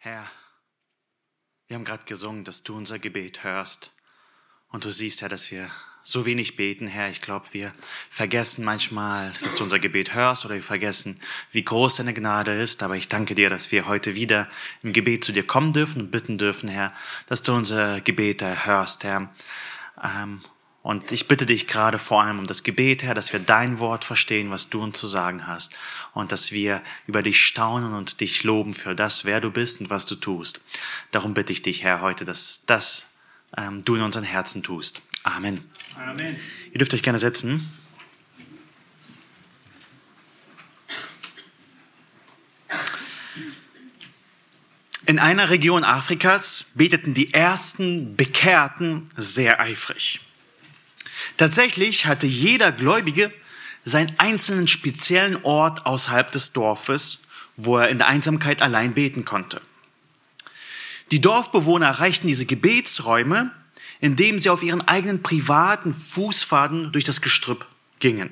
Herr, wir haben gerade gesungen, dass du unser Gebet hörst. Und du siehst, Herr, dass wir so wenig beten, Herr. Ich glaube, wir vergessen manchmal, dass du unser Gebet hörst, oder wir vergessen, wie groß deine Gnade ist. Aber ich danke dir, dass wir heute wieder im Gebet zu dir kommen dürfen und bitten dürfen, Herr, dass du unser Gebet erhörst, Herr. Und ich bitte dich gerade vor allem um das Gebet, Herr, dass wir dein Wort verstehen, was du uns zu sagen hast. Und dass wir über dich staunen und dich loben für das, wer du bist und was du tust. Darum bitte ich dich, Herr, heute, dass du in unseren Herzen tust. Amen. Amen. Ihr dürft euch gerne setzen. In einer Region Afrikas beteten die ersten Bekehrten sehr eifrig. Tatsächlich hatte jeder Gläubige seinen einzelnen speziellen Ort außerhalb des Dorfes, wo er in der Einsamkeit allein beten konnte. Die Dorfbewohner erreichten diese Gebetsräume, indem sie auf ihren eigenen privaten Fußpfaden durch das Gestrüpp gingen.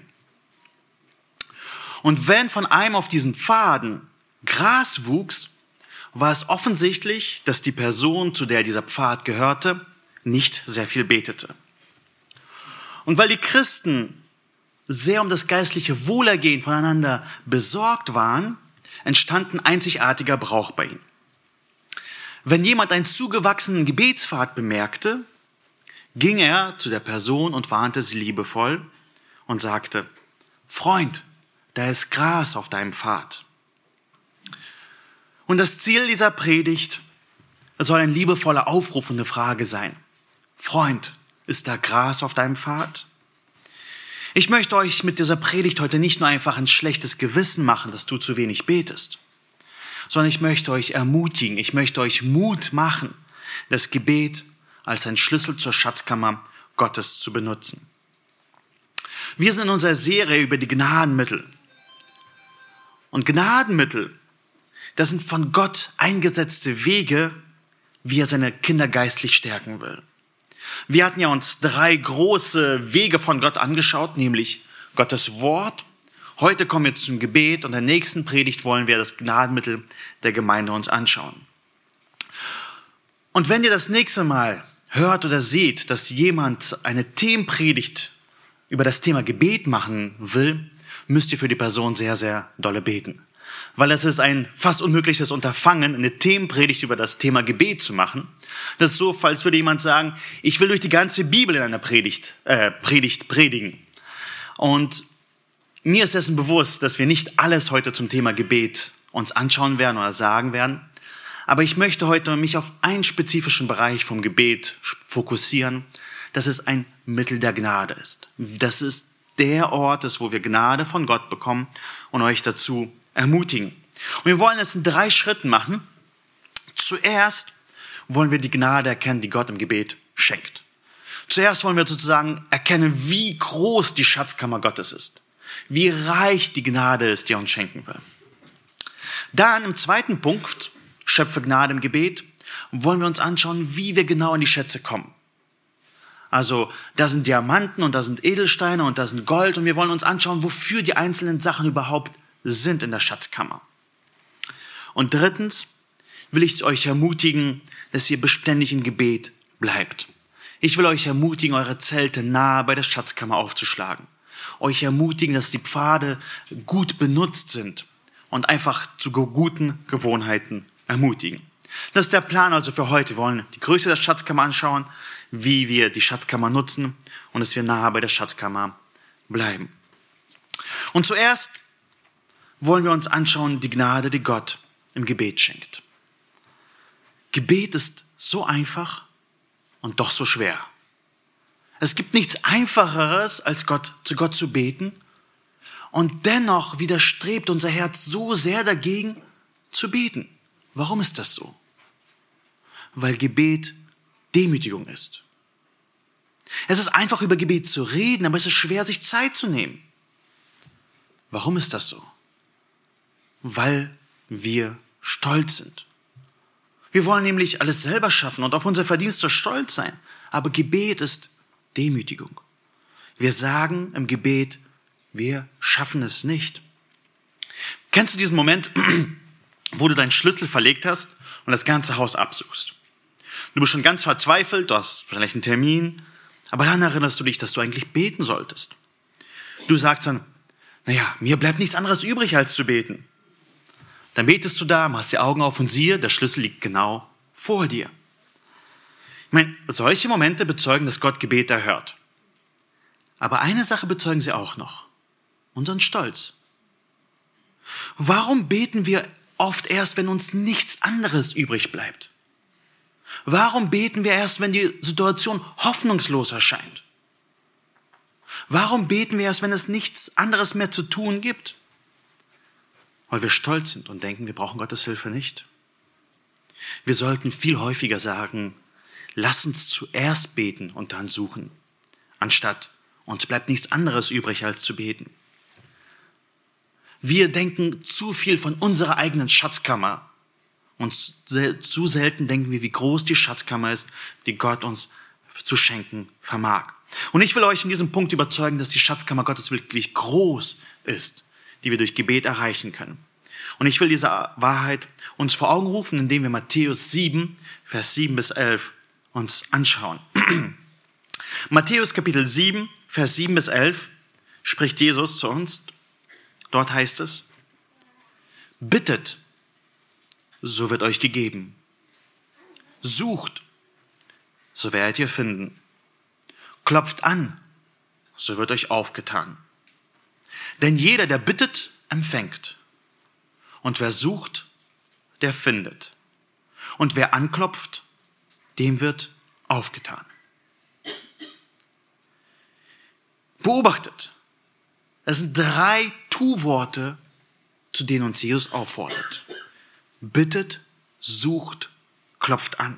Und wenn von einem auf diesen Pfaden Gras wuchs, war es offensichtlich, dass die Person, zu der dieser Pfad gehörte, nicht sehr viel betete. Und weil die Christen sehr um das geistliche Wohlergehen voneinander besorgt waren, entstand ein einzigartiger Brauch bei ihnen. Wenn jemand einen zugewachsenen Gebetspfad bemerkte, ging er zu der Person und warnte sie liebevoll und sagte: Freund, da ist Gras auf deinem Pfad. Und das Ziel dieser Predigt soll ein liebevoller Aufruf und eine Frage sein. Freund, ist da Gras auf deinem Pfad? Ich möchte euch mit dieser Predigt heute nicht nur einfach ein schlechtes Gewissen machen, dass du zu wenig betest, sondern ich möchte euch ermutigen, ich möchte euch Mut machen, das Gebet als ein Schlüssel zur Schatzkammer Gottes zu benutzen. Wir sind in unserer Serie über die Gnadenmittel. Und Gnadenmittel, das sind von Gott eingesetzte Wege, wie er seine Kinder geistlich stärken will. Wir hatten ja uns 3 große Wege von Gott angeschaut, nämlich Gottes Wort. Heute kommen wir zum Gebet und in der nächsten Predigt wollen wir das Gnadenmittel der Gemeinde uns anschauen. Und wenn ihr das nächste Mal hört oder seht, dass jemand eine Themenpredigt über das Thema Gebet machen will, müsst ihr für die Person sehr, sehr dolle beten. Weil es ist ein fast unmögliches Unterfangen, eine Themenpredigt über das Thema Gebet zu machen. Das ist so, als würde jemand sagen, ich will durch die ganze Bibel in einer Predigt predigen. Und mir ist dessen bewusst, dass wir nicht alles heute zum Thema Gebet uns anschauen werden oder sagen werden. Aber ich möchte heute mich auf einen spezifischen Bereich vom Gebet fokussieren, dass es ein Mittel der Gnade ist. Das ist der Ort, wo wir Gnade von Gott bekommen und euch dazu ermutigen. Und wir wollen es in 3 Schritten machen. Zuerst wollen wir die Gnade erkennen, die Gott im Gebet schenkt. Zuerst wollen wir sozusagen erkennen, wie groß die Schatzkammer Gottes ist. Wie reich die Gnade ist, die er uns schenken will. Dann im zweiten Punkt, schöpfe Gnade im Gebet, wollen wir uns anschauen, wie wir genau an die Schätze kommen. Also da sind Diamanten und da sind Edelsteine und da sind Gold und wir wollen uns anschauen, wofür die einzelnen Sachen überhaupt sind in der Schatzkammer. Und drittens will ich euch ermutigen, dass ihr beständig im Gebet bleibt. Ich will euch ermutigen, eure Zelte nahe bei der Schatzkammer aufzuschlagen. Euch ermutigen, dass die Pfade gut benutzt sind und einfach zu guten Gewohnheiten ermutigen. Das ist der Plan also für heute. Wir wollen die Größe der Schatzkammer anschauen, wie wir die Schatzkammer nutzen und dass wir nahe bei der Schatzkammer bleiben. Und zuerst wollen wir uns anschauen, die Gnade, die Gott im Gebet schenkt. Gebet ist so einfach und doch so schwer. Es gibt nichts Einfacheres, als zu Gott zu beten. Und dennoch widerstrebt unser Herz so sehr dagegen, zu beten. Warum ist das so? Weil Gebet Demütigung ist. Es ist einfach, über Gebet zu reden, aber es ist schwer, sich Zeit zu nehmen. Warum ist das so? Weil wir stolz sind. Wir wollen nämlich alles selber schaffen und auf unser Verdienste stolz sein. Aber Gebet ist Demütigung. Wir sagen im Gebet, wir schaffen es nicht. Kennst du diesen Moment, wo du deinen Schlüssel verlegt hast und das ganze Haus absuchst. Du bist schon ganz verzweifelt, du hast vielleicht einen Termin, aber dann erinnerst du dich, dass du eigentlich beten solltest. Du sagst dann, naja, mir bleibt nichts anderes übrig, als zu beten. Dann betest du da, machst die Augen auf und siehe, der Schlüssel liegt genau vor dir. Ich meine, solche Momente bezeugen, dass Gott Gebete erhört. Aber eine Sache bezeugen sie auch noch, unseren Stolz. Warum beten wir oft erst, wenn uns nichts anderes übrig bleibt? Warum beten wir erst, wenn die Situation hoffnungslos erscheint? Warum beten wir erst, wenn es nichts anderes mehr zu tun gibt? Weil wir stolz sind und denken, wir brauchen Gottes Hilfe nicht. Wir sollten viel häufiger sagen, lass uns zuerst beten und dann suchen, anstatt uns bleibt nichts anderes übrig, als zu beten. Wir denken zu viel von unserer eigenen Schatzkammer und zu selten denken wir, wie groß die Schatzkammer ist, die Gott uns zu schenken vermag. Und ich will euch in diesem Punkt überzeugen, dass die Schatzkammer Gottes wirklich groß ist, die wir durch Gebet erreichen können. Und ich will diese Wahrheit uns vor Augen rufen, indem wir Matthäus 7, Vers 7 bis 11 uns anschauen. Matthäus Kapitel 7, Vers 7 bis 11 spricht Jesus zu uns. Dort heißt es, bittet, so wird euch gegeben. Sucht, so werdet ihr finden. Klopft an, so wird euch aufgetan. Denn jeder, der bittet, empfängt. Und wer sucht, der findet. Und wer anklopft, dem wird aufgetan. Beobachtet, es sind 3 Tu-Worte, zu denen uns Jesus auffordert. Bittet, sucht, klopft an.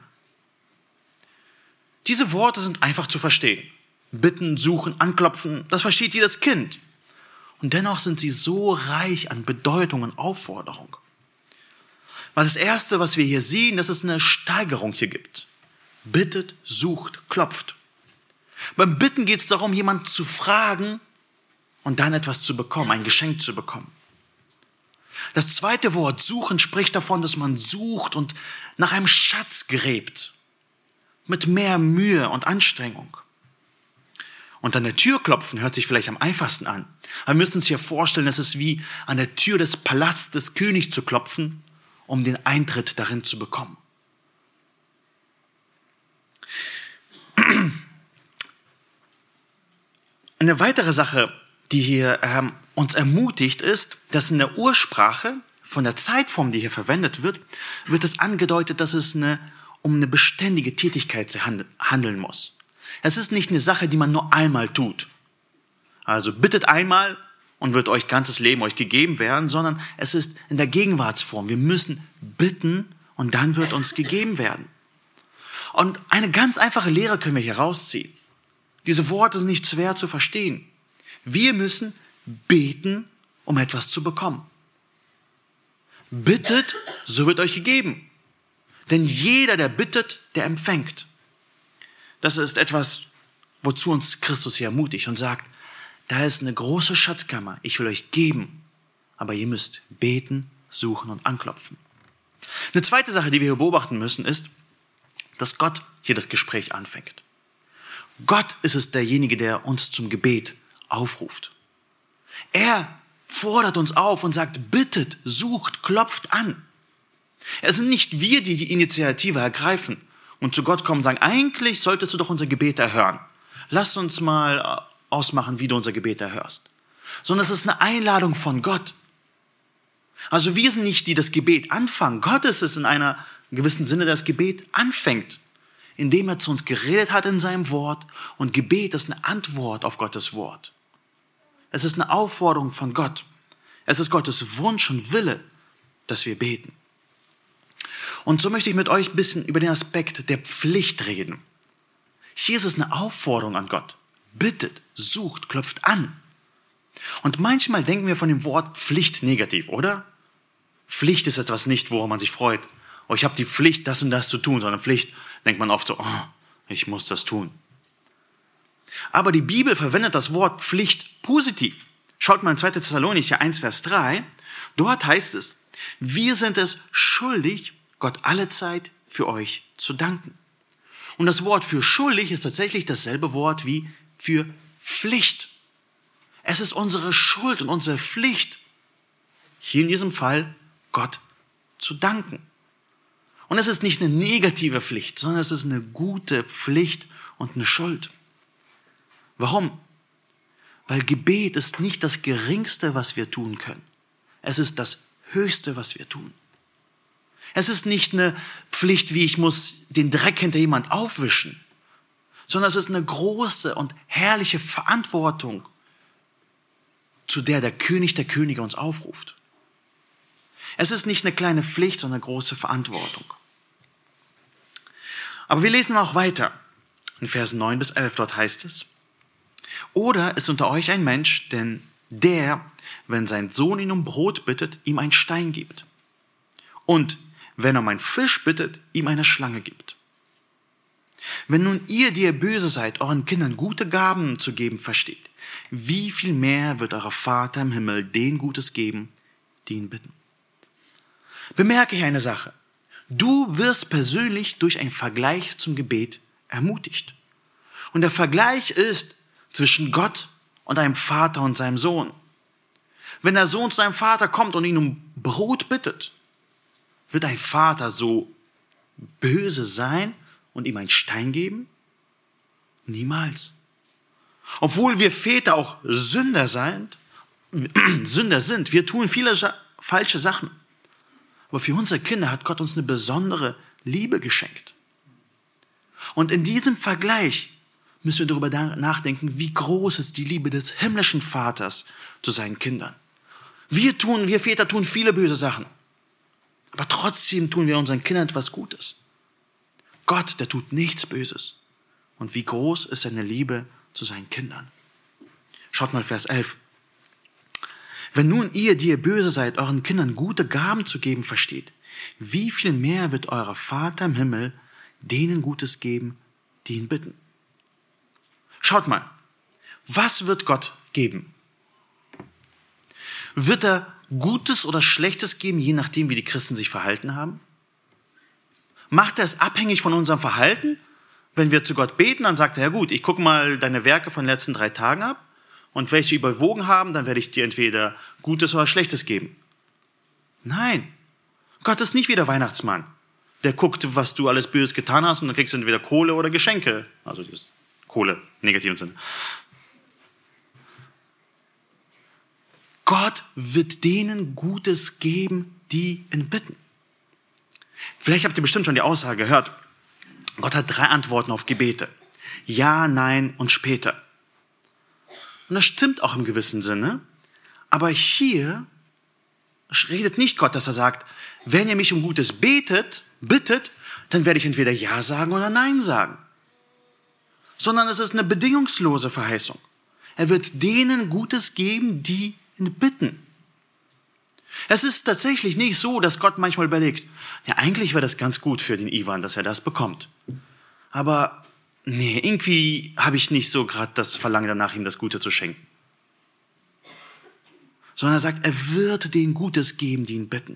Diese Worte sind einfach zu verstehen. Bitten, suchen, anklopfen, das versteht jedes Kind. Und dennoch sind sie so reich an Bedeutung und Aufforderung. Weil das Erste, was wir hier sehen, dass es eine Steigerung hier gibt. Bittet, sucht, klopft. Beim Bitten geht es darum, jemanden zu fragen und dann etwas zu bekommen, ein Geschenk zu bekommen. Das zweite Wort, suchen, spricht davon, dass man sucht und nach einem Schatz gräbt. Mit mehr Mühe und Anstrengung. Und an der Tür klopfen hört sich vielleicht am einfachsten an. Aber wir müssen uns hier vorstellen, es ist wie an der Tür des Palasts des Königs zu klopfen, um den Eintritt darin zu bekommen. Eine weitere Sache, die hier uns ermutigt, ist, dass in der Ursprache, von der Zeitform, die hier verwendet wird, wird es angedeutet, dass es um eine beständige Tätigkeit handeln muss. Es ist nicht eine Sache, die man nur einmal tut. Also bittet einmal und wird euch ganzes Leben euch gegeben werden, sondern es ist in der Gegenwartsform. Wir müssen bitten und dann wird uns gegeben werden. Und eine ganz einfache Lehre können wir hier rausziehen. Diese Worte sind nicht schwer zu verstehen. Wir müssen beten, um etwas zu bekommen. Bittet, so wird euch gegeben. Denn jeder, der bittet, der empfängt. Das ist etwas, wozu uns Christus hier ermutigt und sagt, da ist eine große Schatzkammer, ich will euch geben, aber ihr müsst beten, suchen und anklopfen. Eine zweite Sache, die wir hier beobachten müssen, ist, dass Gott hier das Gespräch anfängt. Gott ist es derjenige, der uns zum Gebet aufruft. Er fordert uns auf und sagt, bittet, sucht, klopft an. Es sind nicht wir, die die Initiative ergreifen und zu Gott kommen und sagen, eigentlich solltest du doch unser Gebet erhören. Lass uns mal ausmachen, wie du unser Gebet erhörst. Sondern es ist eine Einladung von Gott. Also wir sind nicht die, die das Gebet anfangen. Gott ist es in einem gewissen Sinne, der das Gebet anfängt, indem er zu uns geredet hat in seinem Wort. Und Gebet ist eine Antwort auf Gottes Wort. Es ist eine Aufforderung von Gott. Es ist Gottes Wunsch und Wille, dass wir beten. Und so möchte ich mit euch ein bisschen über den Aspekt der Pflicht reden. Hier ist es eine Aufforderung an Gott. Bittet, sucht, klopft an. Und manchmal denken wir von dem Wort Pflicht negativ, oder? Pflicht ist etwas nicht, woran man sich freut. Oh, ich habe die Pflicht, das und das zu tun, sondern Pflicht denkt man oft so, oh, ich muss das tun. Aber die Bibel verwendet das Wort Pflicht positiv. Schaut mal in 2. Thessalonicher 1, Vers 3. Dort heißt es, Wir sind es schuldig, Gott allezeit für euch zu danken. Und das Wort für schuldig ist tatsächlich dasselbe Wort wie für Pflicht. Es ist unsere Schuld und unsere Pflicht, hier in diesem Fall Gott zu danken. Und es ist nicht eine negative Pflicht, sondern es ist eine gute Pflicht und eine Schuld. Warum? Weil Gebet ist nicht das Geringste, was wir tun können. Es ist das Höchste, was wir tun. Es ist nicht eine Pflicht, wie ich muss den Dreck hinter jemand aufwischen, sondern es ist eine große und herrliche Verantwortung, zu der der König der Könige uns aufruft. Es ist nicht eine kleine Pflicht, sondern eine große Verantwortung. Aber wir lesen auch weiter. In Versen 9 bis 11, dort heißt es: Oder ist unter euch ein Mensch, denn der, wenn sein Sohn ihn um Brot bittet, ihm einen Stein gibt. Und wenn er um einen Fisch bittet, ihm eine Schlange gibt. Wenn nun ihr, die ihr böse seid, euren Kindern gute Gaben zu geben versteht, wie viel mehr wird euer Vater im Himmel denen Gutes geben, die ihn bitten? Bemerke hier eine Sache. Du wirst persönlich durch einen Vergleich zum Gebet ermutigt. Und der Vergleich ist zwischen Gott und einem Vater und seinem Sohn. Wenn der Sohn zu seinem Vater kommt und ihn um Brot bittet, wird ein Vater so böse sein und ihm einen Stein geben? Niemals. Obwohl wir Väter auch Sünder sind, wir tun viele falsche Sachen. Aber für unsere Kinder hat Gott uns eine besondere Liebe geschenkt. Und in diesem Vergleich müssen wir darüber nachdenken, wie groß ist die Liebe des himmlischen Vaters zu seinen Kindern. Wir Väter tun viele böse Sachen. Aber trotzdem tun wir unseren Kindern etwas Gutes. Gott, der tut nichts Böses. Und wie groß ist seine Liebe zu seinen Kindern? Schaut mal Vers 11. Wenn nun ihr, die ihr böse seid, euren Kindern gute Gaben zu geben versteht, wie viel mehr wird euer Vater im Himmel denen Gutes geben, die ihn bitten? Schaut mal, was wird Gott geben? Wird er Gutes oder Schlechtes geben, je nachdem, wie die Christen sich verhalten haben? Macht er es abhängig von unserem Verhalten? Wenn wir zu Gott beten, dann sagt er, ja gut, ich gucke mal deine Werke von den letzten 3 Tagen ab und welche überwogen haben, dann werde ich dir entweder Gutes oder Schlechtes geben. Nein, Gott ist nicht wie der Weihnachtsmann. Der guckt, was du alles Böses getan hast und dann kriegst du entweder Kohle oder Geschenke. Also das ist Kohle, negativen Sinne. Gott wird denen Gutes geben, die ihn bitten. Vielleicht habt ihr bestimmt schon die Aussage gehört. Gott hat 3 Antworten auf Gebete. Ja, nein und später. Und das stimmt auch im gewissen Sinne. Aber hier redet nicht Gott, dass er sagt, wenn ihr mich um Gutes bittet, dann werde ich entweder Ja sagen oder Nein sagen. Sondern es ist eine bedingungslose Verheißung. Er wird denen Gutes geben, die ihn bitten. Es ist tatsächlich nicht so, dass Gott manchmal überlegt, ja, eigentlich wäre das ganz gut für den Ivan, dass er das bekommt. Aber nee, irgendwie habe ich nicht so gerade das Verlangen danach, ihm das Gute zu schenken. Sondern er sagt, er wird denen Gutes geben, die ihn bitten.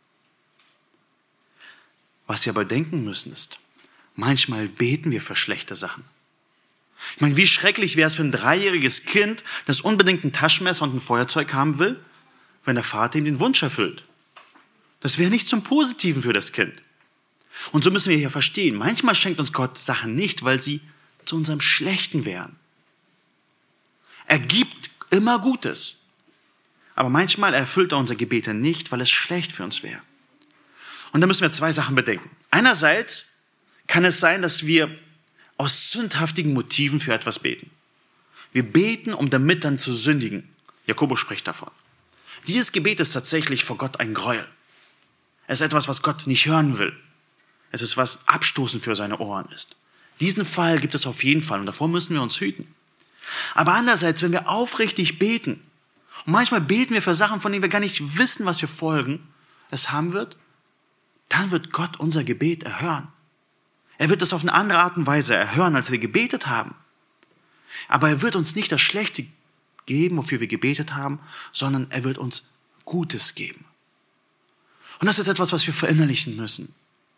Was wir aber denken müssen ist, manchmal beten wir für schlechte Sachen. Ich meine, wie schrecklich wäre es für ein 3-jähriges Kind, das unbedingt ein Taschenmesser und ein Feuerzeug haben will, wenn der Vater ihm den Wunsch erfüllt. Das wäre nicht zum Positiven für das Kind. Und so müssen wir hier verstehen, manchmal schenkt uns Gott Sachen nicht, weil sie zu unserem Schlechten wären. Er gibt immer Gutes. Aber manchmal erfüllt er unsere Gebete nicht, weil es schlecht für uns wäre. Und da müssen wir 2 Sachen bedenken. Einerseits kann es sein, dass wir aus sündhaftigen Motiven für etwas beten. Wir beten, um damit dann zu sündigen. Jakobus spricht davon. Dieses Gebet ist tatsächlich vor Gott ein Gräuel. Es ist etwas, was Gott nicht hören will. Es ist, was abstoßend für seine Ohren ist. Diesen Fall gibt es auf jeden Fall und davor müssen wir uns hüten. Aber andererseits, wenn wir aufrichtig beten, und manchmal beten wir für Sachen, von denen wir gar nicht wissen, was für Folgen es haben wird, dann wird Gott unser Gebet erhören. Er wird es auf eine andere Art und Weise erhören, als wir gebetet haben. Aber er wird uns nicht das Schlechte geben, wofür wir gebetet haben, sondern er wird uns Gutes geben. Und das ist etwas, was wir verinnerlichen müssen.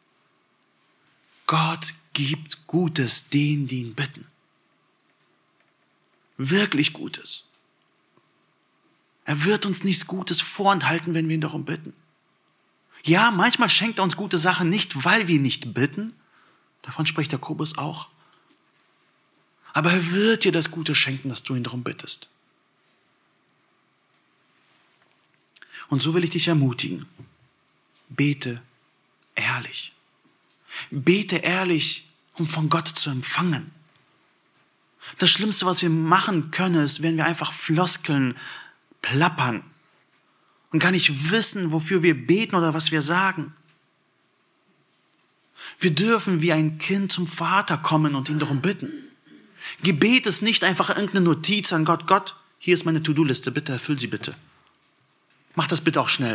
Gott gibt Gutes denen, die ihn bitten. Wirklich Gutes. Er wird uns nichts Gutes vorenthalten, wenn wir ihn darum bitten. Ja, manchmal schenkt er uns gute Sachen nicht, weil wir nicht bitten. Davon spricht Jakobus auch. Aber er wird dir das Gute schenken, dass du ihn darum bittest. Und so will ich dich ermutigen. Bete ehrlich. Bete ehrlich, um von Gott zu empfangen. Das Schlimmste, was wir machen können, ist, wenn wir einfach Floskeln plappern und gar nicht wissen, wofür wir beten oder was wir sagen. Wir dürfen wie ein Kind zum Vater kommen und ihn darum bitten. Gebet ist nicht einfach irgendeine Notiz an Gott. Gott, hier ist meine To-Do-Liste, bitte erfüll sie bitte. Mach das bitte auch schnell.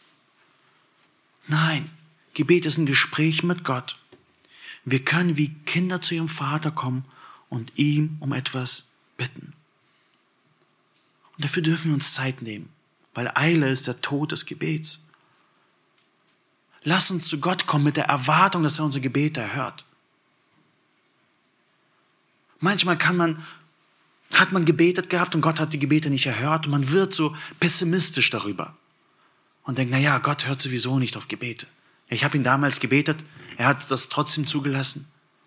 Nein, Gebet ist ein Gespräch mit Gott. Wir können wie Kinder zu ihrem Vater kommen und ihm um etwas bitten. Und dafür dürfen wir uns Zeit nehmen, weil Eile ist der Tod des Gebets. Lass uns zu Gott kommen mit der Erwartung, dass er unsere Gebete erhört. Manchmal hat man gebetet gehabt und Gott hat die Gebete nicht erhört und man wird so pessimistisch darüber und denkt, naja, Gott hört sowieso nicht auf Gebete. Ich habe ihn damals gebetet, er hat das trotzdem zugelassen.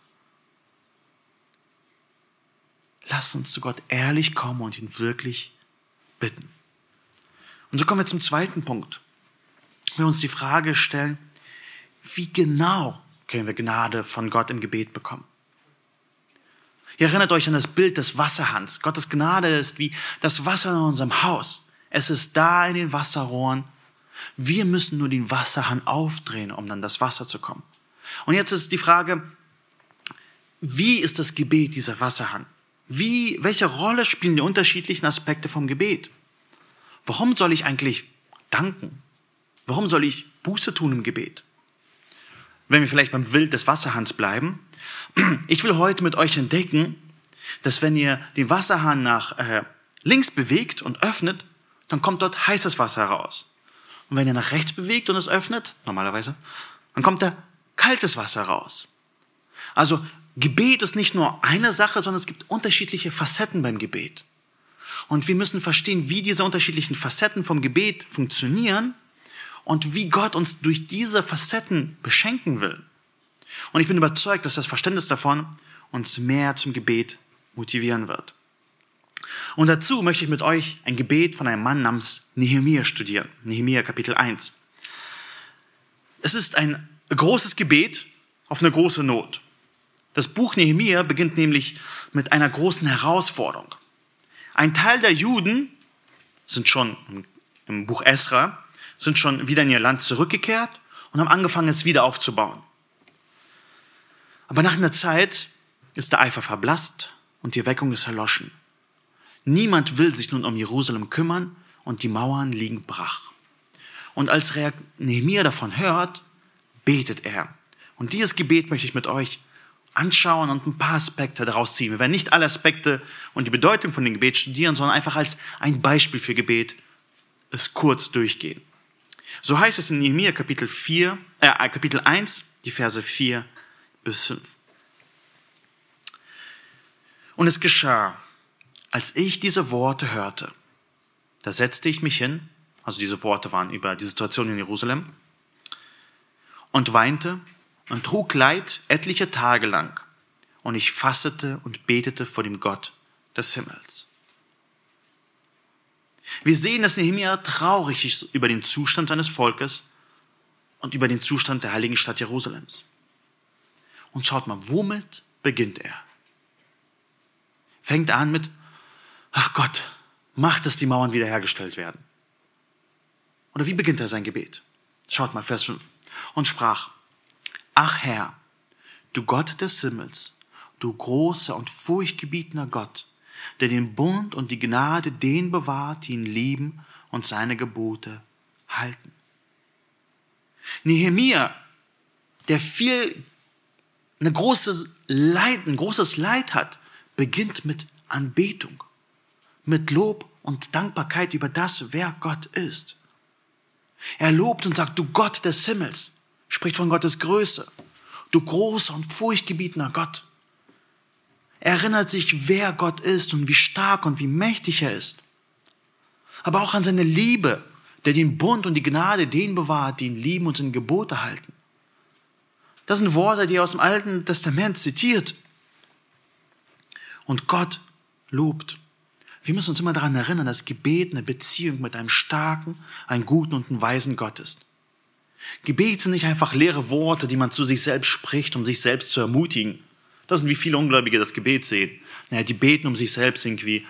Lass uns zu Gott ehrlich kommen und ihn wirklich bitten. Und so kommen wir zum zweiten Punkt. Wir uns die Frage stellen, wie genau können wir Gnade von Gott im Gebet bekommen? Ihr erinnert euch an das Bild des Wasserhahns. Gottes Gnade ist wie das Wasser in unserem Haus. Es ist da in den Wasserrohren. Wir müssen nur den Wasserhahn aufdrehen, um dann das Wasser zu kommen. Und jetzt ist die Frage, wie ist das Gebet dieser Wasserhahn? Welche Rolle spielen die unterschiedlichen Aspekte vom Gebet? Warum soll ich eigentlich danken? Warum soll ich Buße tun im Gebet? Wenn wir vielleicht beim Bild des Wasserhahns bleiben, ich will heute mit euch entdecken, dass wenn ihr den Wasserhahn nach links bewegt und öffnet, dann kommt dort heißes Wasser raus. Und wenn ihr nach rechts bewegt und es öffnet, normalerweise, dann kommt da kaltes Wasser raus. Also Gebet ist nicht nur eine Sache, sondern es gibt unterschiedliche Facetten beim Gebet. Und wir müssen verstehen, wie diese unterschiedlichen Facetten vom Gebet funktionieren und wie Gott uns durch diese Facetten beschenken will. Und ich bin überzeugt, dass das Verständnis davon uns mehr zum Gebet motivieren wird. Und dazu möchte ich mit euch ein Gebet von einem Mann namens Nehemia studieren. Nehemia Kapitel 1. Es ist ein großes Gebet auf eine große Not. Das Buch Nehemia beginnt nämlich mit einer großen Herausforderung. Ein Teil der Juden sind schon im Buch Esra, sind schon wieder in ihr Land zurückgekehrt und haben angefangen, es wieder aufzubauen. Aber nach einer Zeit ist der Eifer verblasst und die Erweckung ist erloschen. Niemand will sich nun um Jerusalem kümmern und die Mauern liegen brach. Und als Nehemia davon hört, betet er. Und dieses Gebet möchte ich mit euch anschauen und ein paar Aspekte daraus ziehen. Wir werden nicht alle Aspekte und die Bedeutung von dem Gebet studieren, sondern einfach als ein Beispiel für Gebet es kurz durchgehen. So heißt es in Nehemia Kapitel 1, die Verse 4 bis 5. Und es geschah, als ich diese Worte hörte, da setzte ich mich hin, also diese Worte waren über die Situation in Jerusalem, und weinte und trug Leid etliche Tage lang. Und ich fastete und betete vor dem Gott des Himmels. Wir sehen, dass Nehemia traurig ist über den Zustand seines Volkes und über den Zustand der heiligen Stadt Jerusalems. Und schaut mal, womit beginnt er? Fängt an mit, ach Gott, mach, dass die Mauern wiederhergestellt werden. Oder wie beginnt er sein Gebet? Schaut mal, Vers 5. Und sprach, ach Herr, du Gott des Himmels, du großer und furchtgebietender Gott, der den Bund und die Gnade denen bewahrt, die ihn lieben und seine Gebote halten. Nehemia, der ein großes Leid hat, beginnt mit Anbetung, mit Lob und Dankbarkeit über das, wer Gott ist. Er lobt und sagt, du Gott des Himmels, spricht von Gottes Größe, du großer und furchtgebietender Gott. Er erinnert sich, wer Gott ist und wie stark und wie mächtig er ist. Aber auch an seine Liebe, der den Bund und die Gnade denen bewahrt, die ihn lieben und seine Gebote halten. Das sind Worte, die er aus dem Alten Testament zitiert. Und Gott lobt. Wir müssen uns immer daran erinnern, dass Gebet eine Beziehung mit einem starken, einem guten und einem weisen Gott ist. Gebet sind nicht einfach leere Worte, die man zu sich selbst spricht, um sich selbst zu ermutigen. Das sind, wie viele Ungläubige das Gebet sehen. Naja, die beten, um sich selbst irgendwie,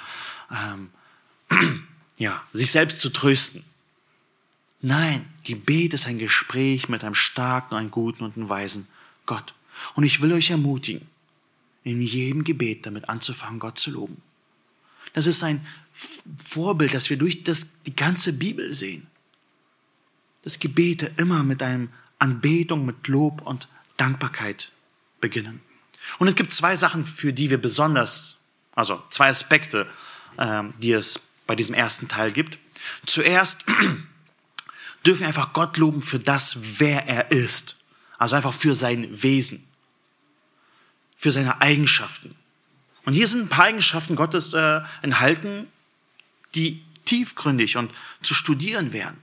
sich selbst zu trösten. Nein, Gebet ist ein Gespräch mit einem starken, einem guten und einem weisen Gott. Und ich will euch ermutigen, in jedem Gebet damit anzufangen, Gott zu loben. Das ist ein Vorbild, das wir durch die ganze Bibel sehen. Dass Gebete immer mit einem Anbetung, mit Lob und Dankbarkeit beginnen. Und es gibt zwei Sachen, für die wir zwei Aspekte, die es bei diesem ersten Teil gibt. Zuerst dürfen wir einfach Gott loben für das, wer er ist. Also einfach für sein Wesen, für seine Eigenschaften. Und hier sind ein paar Eigenschaften Gottes enthalten, die tiefgründig und zu studieren wären.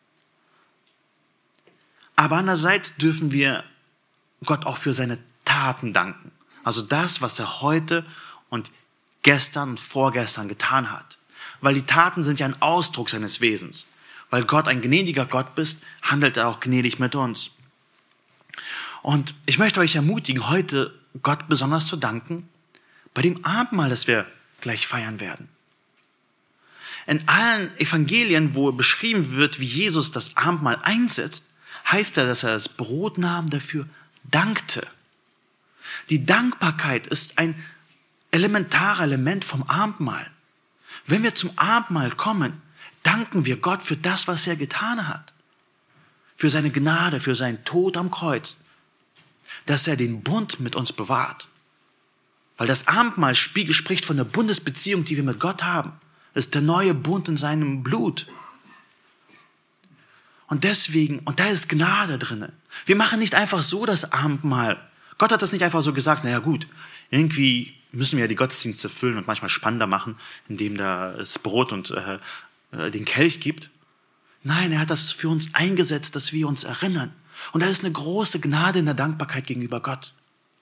Aber andererseits dürfen wir Gott auch für seine Taten danken. Also das, was er heute und gestern und vorgestern getan hat. Weil die Taten sind ja ein Ausdruck seines Wesens. Weil Gott ein gnädiger Gott ist, handelt er auch gnädig mit uns. Und ich möchte euch ermutigen, heute Gott besonders zu danken, bei dem Abendmahl, das wir gleich feiern werden. In allen Evangelien, wo beschrieben wird, wie Jesus das Abendmahl einsetzt, heißt er, dass er das Brot nahm, dafür dankte. Die Dankbarkeit ist ein elementarer Element vom Abendmahl. Wenn wir zum Abendmahl kommen, danken wir Gott für das, was er getan hat. Für seine Gnade, für seinen Tod am Kreuz. Dass er den Bund mit uns bewahrt. Weil das Abendmahl spricht von der Bundesbeziehung, die wir mit Gott haben. Das ist der neue Bund in seinem Blut. Und deswegen, und da ist Gnade drin. Wir machen nicht einfach so das Abendmahl. Gott hat das nicht einfach so gesagt, naja gut, irgendwie müssen wir ja die Gottesdienste füllen und manchmal spannender machen, indem da das Brot und den Kelch gibt. Nein, er hat das für uns eingesetzt, dass wir uns erinnern. Und da ist eine große Gnade in der Dankbarkeit gegenüber Gott.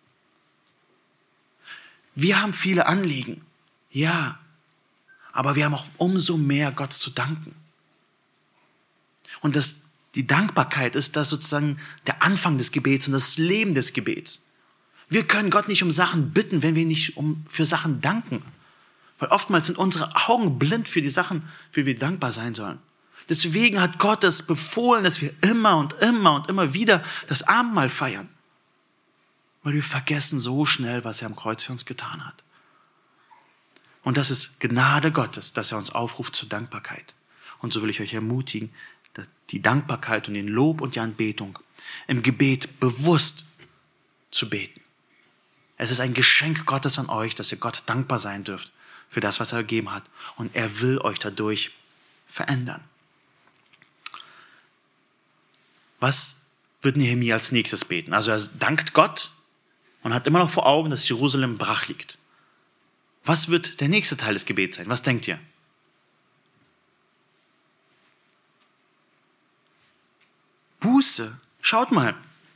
Wir haben viele Anliegen, ja, aber wir haben auch umso mehr Gott zu danken. Und die Dankbarkeit ist das sozusagen der Anfang des Gebets und das Leben des Gebets. Wir können Gott nicht um Sachen bitten, wenn wir nicht für Sachen danken. Weil oftmals sind unsere Augen blind für die Sachen, für die wir dankbar sein sollen. Deswegen hat Gott es befohlen, dass wir immer und immer und immer wieder das Abendmahl feiern. Weil wir vergessen so schnell, was er am Kreuz für uns getan hat. Und das ist Gnade Gottes, dass er uns aufruft zur Dankbarkeit. Und so will ich euch ermutigen, die Dankbarkeit und den Lob und die Anbetung im Gebet bewusst zu beten. Es ist ein Geschenk Gottes an euch, dass ihr Gott dankbar sein dürft für das, was er gegeben hat. Und er will euch dadurch verändern. Was wird Nehemia als nächstes beten? Also er dankt Gott und hat immer noch vor Augen, dass Jerusalem brach liegt. Was wird der nächste Teil des Gebets sein? Was denkt ihr? Buße. Schaut mal.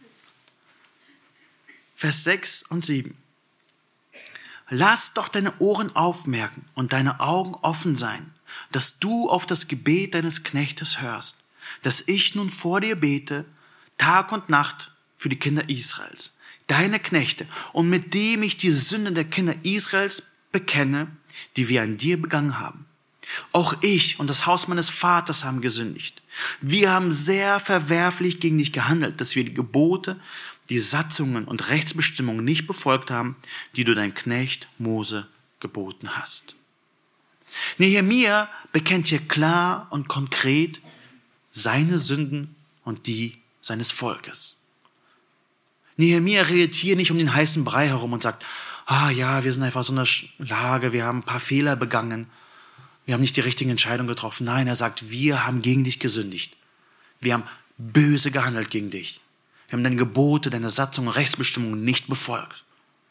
Vers 6 und 7. Lass doch deine Ohren aufmerken und deine Augen offen sein, dass du auf das Gebet deines Knechtes hörst, dass ich nun vor dir bete, Tag und Nacht für die Kinder Israels, deine Knechte, und mit dem ich die Sünde der Kinder Israels bekenne, die wir an dir begangen haben. Auch ich und das Haus meines Vaters haben gesündigt. Wir haben sehr verwerflich gegen dich gehandelt, dass wir die Gebote, die Satzungen und Rechtsbestimmungen nicht befolgt haben, die du deinem Knecht Mose geboten hast. Nehemia bekennt hier klar und konkret seine Sünden und die seines Volkes. Nehemia redet hier nicht um den heißen Brei herum und sagt, wir sind einfach so in einer Lage, wir haben ein paar Fehler begangen, wir haben nicht die richtigen Entscheidungen getroffen. Nein, er sagt, wir haben gegen dich gesündigt. Wir haben böse gehandelt gegen dich. Wir haben deine Gebote, deine Satzungen und Rechtsbestimmungen nicht befolgt.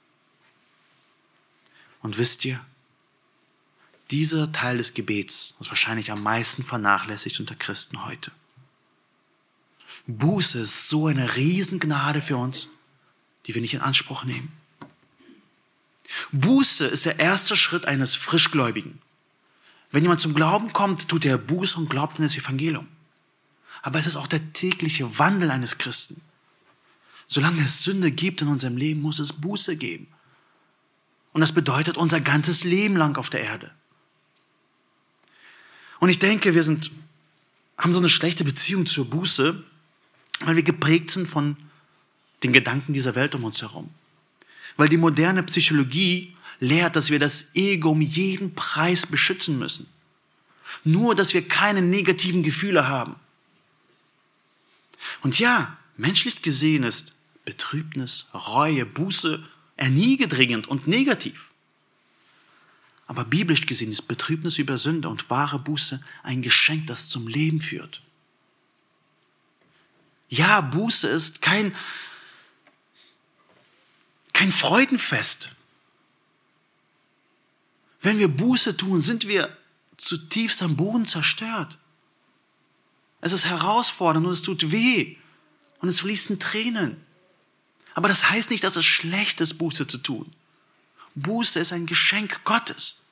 Und wisst ihr, dieser Teil des Gebets ist wahrscheinlich am meisten vernachlässigt unter Christen heute. Buße ist so eine Riesengnade für uns, die wir nicht in Anspruch nehmen. Buße ist der erste Schritt eines Frischgläubigen. Wenn jemand zum Glauben kommt, tut er Buße und glaubt an das Evangelium. Aber es ist auch der tägliche Wandel eines Christen. Solange es Sünde gibt in unserem Leben, muss es Buße geben. Und das bedeutet unser ganzes Leben lang auf der Erde. Und ich denke, wir haben so eine schlechte Beziehung zur Buße, weil wir geprägt sind von den Gedanken dieser Welt um uns herum. Weil die moderne Psychologie lehrt, dass wir das Ego um jeden Preis beschützen müssen. Nur, dass wir keine negativen Gefühle haben. Und ja, menschlich gesehen ist Betrübnis, Reue, Buße erniedrigend und negativ. Aber biblisch gesehen ist Betrübnis über Sünde und wahre Buße ein Geschenk, das zum Leben führt. Ja, Buße ist kein Freudenfest. Wenn wir Buße tun, sind wir zutiefst am Boden zerstört. Es ist herausfordernd und es tut weh und es fließen Tränen. Aber das heißt nicht, dass es schlecht ist, Buße zu tun. Buße ist ein Geschenk Gottes.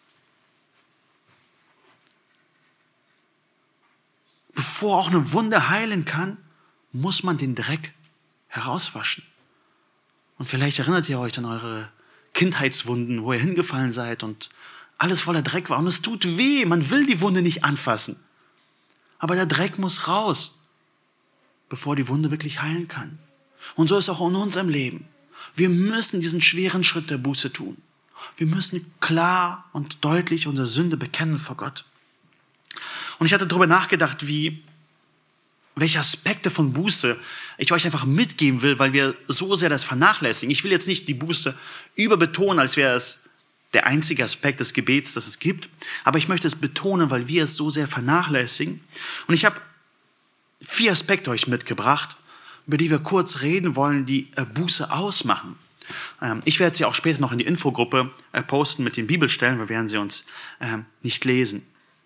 Bevor auch eine Wunde heilen kann, muss man den Dreck herauswaschen. Und vielleicht erinnert ihr euch an eure Kindheitswunden, wo ihr hingefallen seid und alles voller Dreck war. Und es tut weh, man will die Wunde nicht anfassen. Aber der Dreck muss raus, bevor die Wunde wirklich heilen kann. Und so ist auch in unserem Leben. Wir müssen diesen schweren Schritt der Buße tun. Wir müssen klar und deutlich unsere Sünde bekennen vor Gott. Und ich hatte darüber nachgedacht, welche Aspekte von Buße ich euch einfach mitgeben will, weil wir so sehr das vernachlässigen. Ich will jetzt nicht die Buße überbetonen, als wäre es der einzige Aspekt des Gebets, das es gibt. Aber ich möchte es betonen, weil wir es so sehr vernachlässigen. Und ich habe 4 Aspekte euch mitgebracht, über die wir kurz reden wollen, die Buße ausmachen. Ich werde sie auch später noch in die Infogruppe posten mit den Bibelstellen, wir werden sie uns nicht lesen.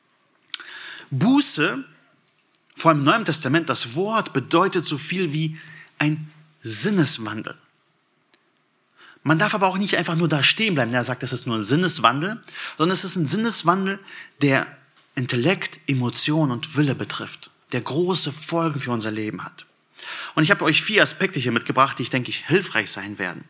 Buße, vor allem im Neuen Testament, das Wort bedeutet so viel wie ein Sinneswandel. Man darf aber auch nicht einfach nur da stehen bleiben, er sagt, das ist nur ein Sinneswandel, sondern es ist ein Sinneswandel, der Intellekt, Emotion und Wille betrifft, der große Folgen für unser Leben hat. Und ich habe euch 4 Aspekte hier mitgebracht, die ich denke, hilfreich sein werden.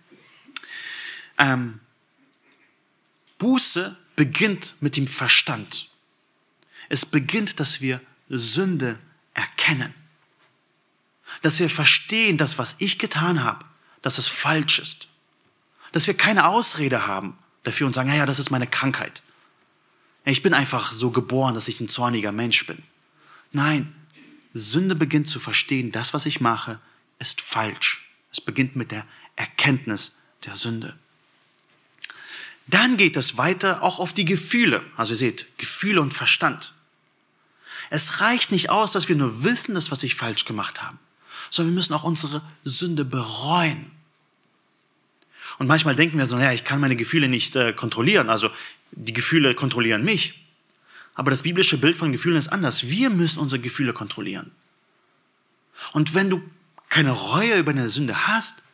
Buße beginnt mit dem Verstand. Es beginnt, dass wir Sünde erkennen. Dass wir verstehen, dass was ich getan habe, dass es falsch ist. Dass wir keine Ausrede haben dafür und sagen, ja, das ist meine Krankheit. Ich bin einfach so geboren, dass ich ein zorniger Mensch bin. Nein, Sünde beginnt zu verstehen, das, was ich mache, ist falsch. Es beginnt mit der Erkenntnis der Sünde. Dann geht es weiter auch auf die Gefühle. Also ihr seht, Gefühle und Verstand. Es reicht nicht aus, dass wir nur wissen, dass was ich falsch gemacht haben, sondern wir müssen auch unsere Sünde bereuen. Und manchmal denken wir so, naja, ich kann meine Gefühle nicht kontrollieren, also die Gefühle kontrollieren mich. Aber das biblische Bild von Gefühlen ist anders. Wir müssen unsere Gefühle kontrollieren. Und wenn du keine Reue über eine Sünde hast,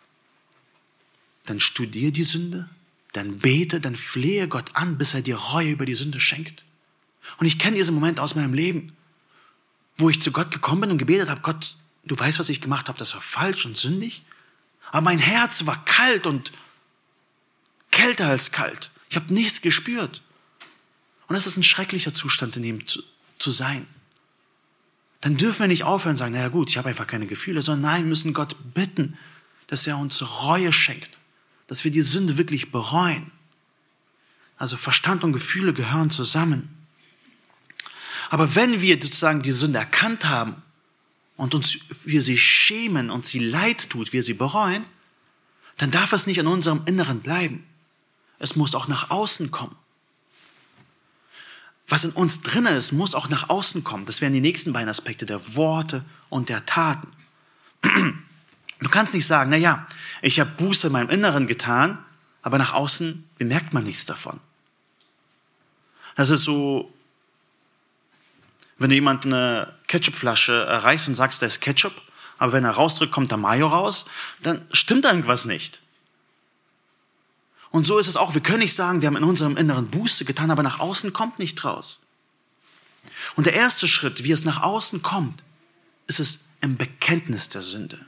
dann studier die Sünde, dann bete, dann flehe Gott an, bis er dir Reue über die Sünde schenkt. Und ich kenne diesen Moment aus meinem Leben, wo ich zu Gott gekommen bin und gebetet habe, Gott, du weißt, was ich gemacht habe, das war falsch und sündig. Aber mein Herz war kalt und kälter als kalt. Ich habe nichts gespürt. Und das ist ein schrecklicher Zustand, in dem zu sein. Dann dürfen wir nicht aufhören und sagen, naja gut, ich habe einfach keine Gefühle, sondern nein, wir müssen Gott bitten, dass er uns Reue schenkt, dass wir die Sünde wirklich bereuen. Also Verstand und Gefühle gehören zusammen. Aber wenn wir sozusagen die Sünde erkannt haben und wir sie schämen und sie leid tut, wir sie bereuen, dann darf es nicht in unserem Inneren bleiben. Es muss auch nach außen kommen. was in uns drin ist, muss auch nach außen kommen. Das wären die nächsten beiden Aspekte, der Worte und der Taten. Du kannst nicht sagen, naja, ich habe Buße in meinem Inneren getan, aber nach außen bemerkt man nichts davon. Das ist so, wenn du jemanden eine Ketchupflasche erreichst und sagst, da ist Ketchup, aber wenn er rausdrückt, kommt da Mayo raus, dann stimmt irgendwas nicht. Und so ist es auch. Wir können nicht sagen, wir haben in unserem Inneren Buße getan, aber nach außen kommt nicht raus. Und der erste Schritt, wie es nach außen kommt, ist es im Bekenntnis der Sünde.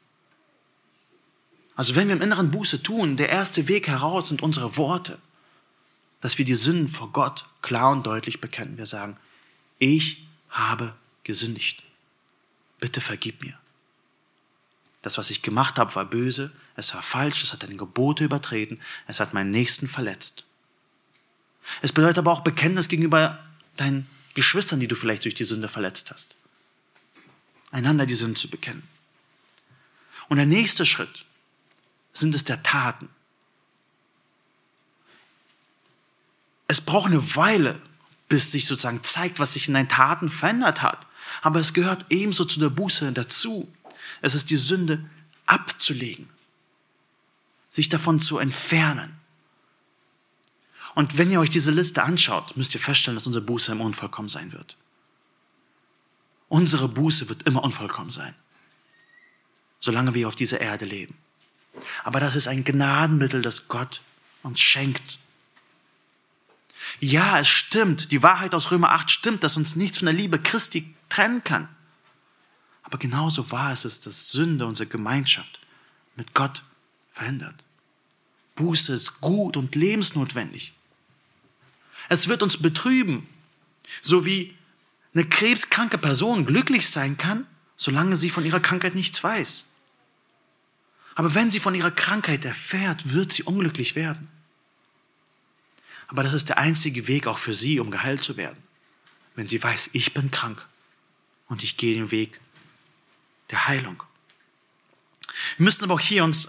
Also wenn wir im Inneren Buße tun, der erste Weg heraus sind unsere Worte, dass wir die Sünden vor Gott klar und deutlich bekennen. Wir sagen, ich habe gesündigt. Bitte vergib mir. Das, was ich gemacht habe, war böse, es war falsch, es hat deine Gebote übertreten, es hat meinen Nächsten verletzt. Es bedeutet aber auch Bekenntnis gegenüber deinen Geschwistern, die du vielleicht durch die Sünde verletzt hast. Einander die Sünden zu bekennen. Und der nächste Schritt sind es der Taten. Es braucht eine Weile, bis sich sozusagen zeigt, was sich in deinen Taten verändert hat. Aber es gehört ebenso zu der Buße dazu. Es ist die Sünde abzulegen, sich davon zu entfernen. Und wenn ihr euch diese Liste anschaut, müsst ihr feststellen, dass unsere Buße immer unvollkommen sein wird. Unsere Buße wird immer unvollkommen sein, solange wir auf dieser Erde leben. Aber das ist ein Gnadenmittel, das Gott uns schenkt. Ja, es stimmt, die Wahrheit aus Römer 8 stimmt, dass uns nichts von der Liebe Christi trennen kann. Aber genauso wahr ist es, dass Sünde unsere Gemeinschaft mit Gott verändert. Buße ist gut und lebensnotwendig. Es wird uns betrüben, so wie eine krebskranke Person glücklich sein kann, solange sie von ihrer Krankheit nichts weiß. Aber wenn sie von ihrer Krankheit erfährt, wird sie unglücklich werden. Aber das ist der einzige Weg auch für sie, um geheilt zu werden. Wenn sie weiß, ich bin krank und ich gehe den Weg der Heilung. Wir müssen aber auch hier uns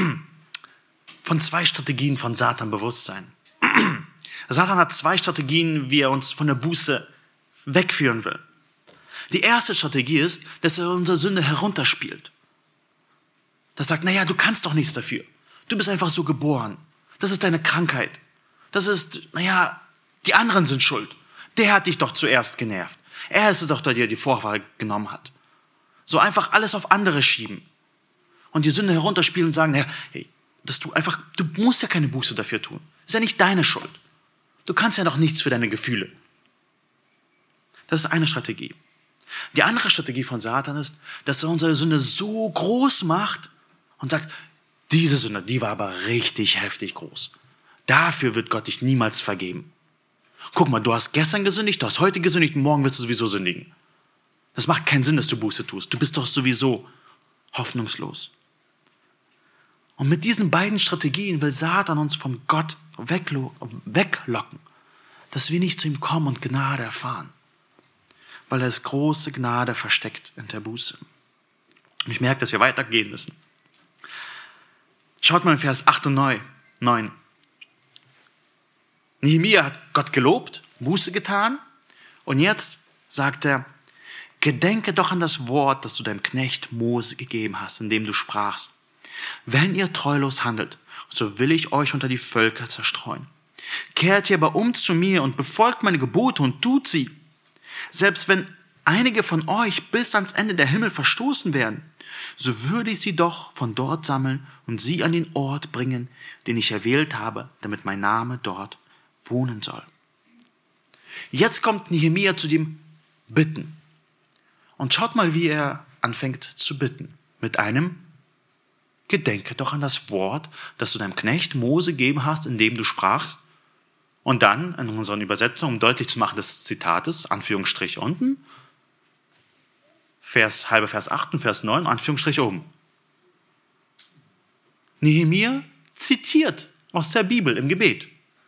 von 2 Strategien von Satan bewusst sein. Satan hat 2 Strategien, wie er uns von der Buße wegführen will. Die erste Strategie ist, dass er unsere Sünde herunterspielt. Das sagt, naja, du kannst doch nichts dafür. Du bist einfach so geboren. Das ist deine Krankheit. Das ist, naja, die anderen sind schuld. Der hat dich doch zuerst genervt. Er ist es doch, der dir die Vorwahl genommen hat. So einfach alles auf andere schieben. Und die Sünde herunterspielen und sagen, naja, hey, du musst ja keine Buße dafür tun. Ist ja nicht deine Schuld. Du kannst ja noch nichts für deine Gefühle. Das ist eine Strategie. Die andere Strategie von Satan ist, dass er unsere Sünde so groß macht und sagt, diese Sünde, die war aber richtig heftig groß. Dafür wird Gott dich niemals vergeben. Guck mal, du hast gestern gesündigt, du hast heute gesündigt und morgen wirst du sowieso sündigen. Das macht keinen Sinn, dass du Buße tust. Du bist doch sowieso hoffnungslos. Und mit diesen beiden Strategien will Satan uns von Gott weglocken, dass wir nicht zu ihm kommen und Gnade erfahren. Weil er es große Gnade versteckt in der Buße. Und ich merke, dass wir weitergehen müssen. Schaut mal in Vers 8 und 9. Nehemia hat Gott gelobt, Buße getan und jetzt sagt er, gedenke doch an das Wort, das du deinem Knecht Mose gegeben hast, indem du sprachst. Wenn ihr treulos handelt, so will ich euch unter die Völker zerstreuen. Kehrt ihr aber um zu mir und befolgt meine Gebote und tut sie. Selbst wenn einige von euch bis ans Ende der Himmel verstoßen werden, so würde ich sie doch von dort sammeln und sie an den Ort bringen, den ich erwählt habe, damit mein Name dort wohnen soll. Jetzt kommt Nehemia zu dem Bitten. Und schaut mal, wie er anfängt zu bitten. Mit einem, gedenke doch an das Wort, das du deinem Knecht Mose gegeben hast, indem du sprachst. Und dann, in unseren Übersetzungen, um deutlich zu machen des Zitates, Anführungsstrich unten, halber Vers 8 und Vers 9, Anführungsstrich oben. Nehemia zitiert aus der Bibel im Gebet.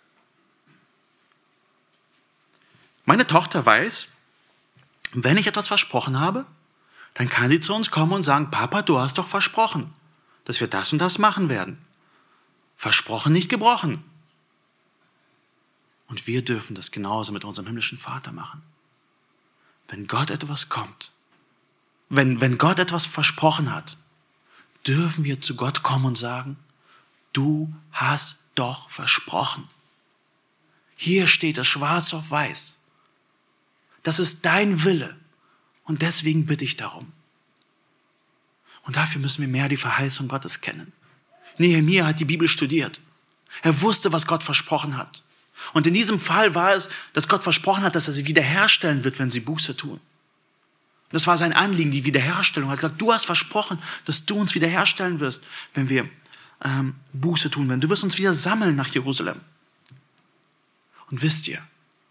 Meine Tochter weiß, wenn ich etwas versprochen habe, dann kann sie zu uns kommen und sagen, Papa, du hast doch versprochen, dass wir das und das machen werden. Versprochen, nicht gebrochen. Und wir dürfen das genauso mit unserem himmlischen Vater machen. Wenn Gott etwas kommt, wenn Gott etwas versprochen hat, dürfen wir zu Gott kommen und sagen, du hast doch versprochen. Hier steht es schwarz auf weiß. Das ist dein Wille und deswegen bitte ich darum. Und dafür müssen wir mehr die Verheißung Gottes kennen. Nehemia hat die Bibel studiert. Er wusste, was Gott versprochen hat. Und in diesem Fall war es, dass Gott versprochen hat, dass er sie wiederherstellen wird, wenn sie Buße tun. Das war sein Anliegen, die Wiederherstellung. Er hat gesagt, du hast versprochen, dass du uns wiederherstellen wirst, wenn wir Buße tun werden. Du wirst uns wieder sammeln nach Jerusalem. Und wisst ihr,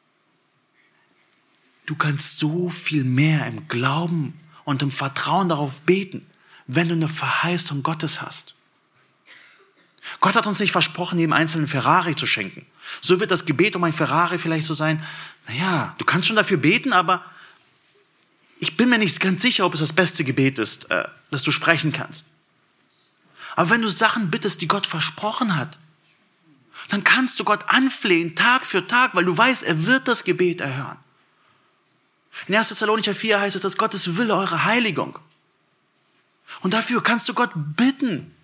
du kannst so viel mehr im Glauben und im Vertrauen darauf beten, wenn du eine Verheißung Gottes hast. Gott hat uns nicht versprochen, jedem einzelnen Ferrari zu schenken. So wird das Gebet um ein Ferrari vielleicht so sein, naja, du kannst schon dafür beten, aber ich bin mir nicht ganz sicher, ob es das beste Gebet ist, das du sprechen kannst. Aber wenn du Sachen bittest, die Gott versprochen hat, dann kannst du Gott anflehen, Tag für Tag, weil du weißt, er wird das Gebet erhören. In 1. Thessalonicher 4 heißt es, dass Gottes Wille eure Heiligung. Und dafür kannst du Gott bitten.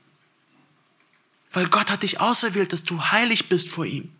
Weil Gott hat dich auserwählt, dass du heilig bist vor ihm.